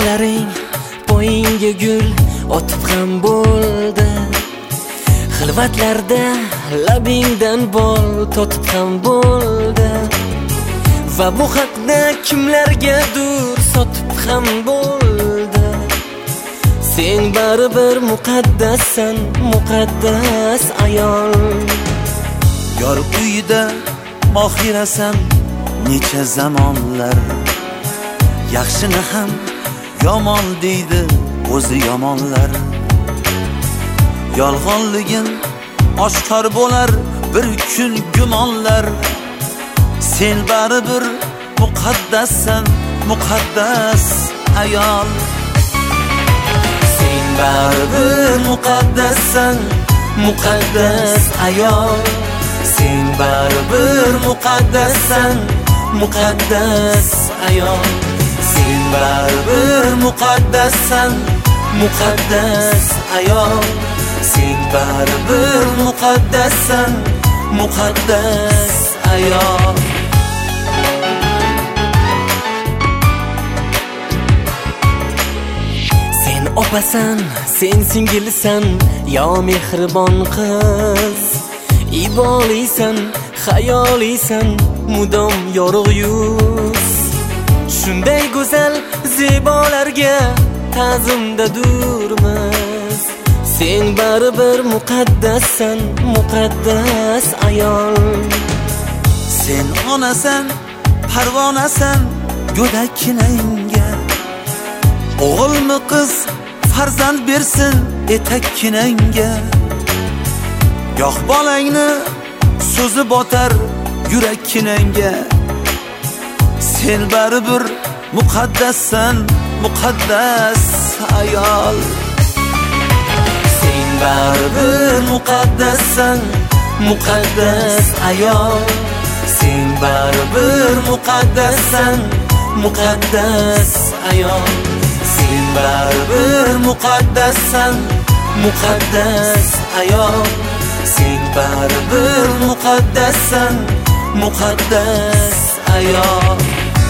Qo'llaring poyingga gul otib ham bo'ldi. Xilvatlarda labingdan bol totib ham bo'ldi. Va bu haqda kimlargadir sotib ham bo'ldi. Sen baribir muqaddassan, muqaddas ayol. Yor uyida mohirasan necha zamonlar. Yaxshini ham yomon deydi o'zi yomonlar. Yolg'onligin oshkor bo'lar bir kun gumonlar. Sen baribir muqaddassan, muqaddas ayol. Sen baribir muqaddassan, muqaddas ayol. Sen baribir muqaddassan, muqaddas ayol. Sen baribir muqaddassan, muqaddas ayol. Sen baribir muqaddassan, muqaddas ayol. Sen opasan, sen singilsan, yo mehribon qiz. Ibolisan, xayolisan, mudom yorug' yuz. Shunday go'zal zebolarga ta'zimda durmiz. Sen baribir muqaddassan, muqaddas ayol. Sen onasan, parvonasan, go'dakkinangga. O'g'ilmi qiz farzand bersin etakkinangga. Yo'q bolangni so'zi botar yurakkinangga. Sen baribir muqaddassan, muqaddas ayol. Sen baribir muqaddassan, muqaddas ayol. Sen baribir muqaddassan, muqaddas ayol. Sen baribir muqaddassan, muqaddas ayol. Sen baribir muqaddassan, muqaddas ayol.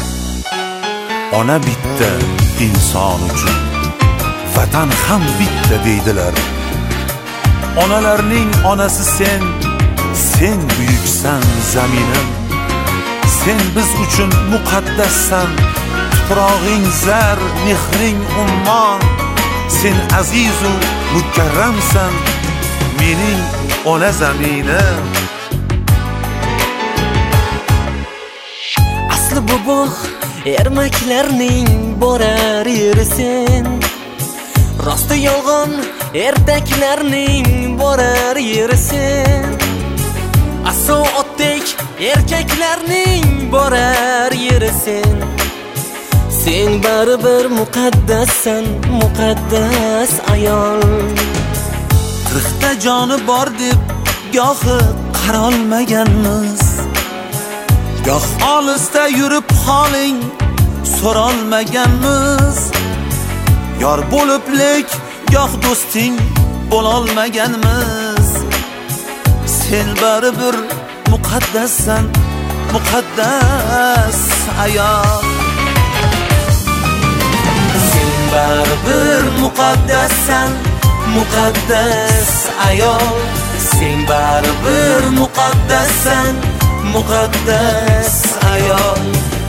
Ona bitta inson uchun, vatan ham bitta deydilar. Onalarning onasi sen, sen buyuksan zaminim. Sen biz uchun muqaddassan, tuprog'ing zar, mehring ummon. Sen aziz u mukarramsan, mening ona zaminim. Asli bu bog' ermaklarning borar yeri sen. Rosti yolg'on ertaklarning borar yeri sen. Aso otdek erkaklarning borar yeri sen. Sen baribir muqaddassan, muqaddas ayol. Qirqta joni bor deb gohi qarolmaganmiz. Goh olisda yurib holing so'rolmaganmiz. Yor bo'lib lek goh do'sting bo'lolmaganmiz. Sen baribir muqaddassan, muqaddas ayol. Sen baribir muqaddassan, muqaddas ayol. Sen baribir muqaddassan, muqaddas ayol.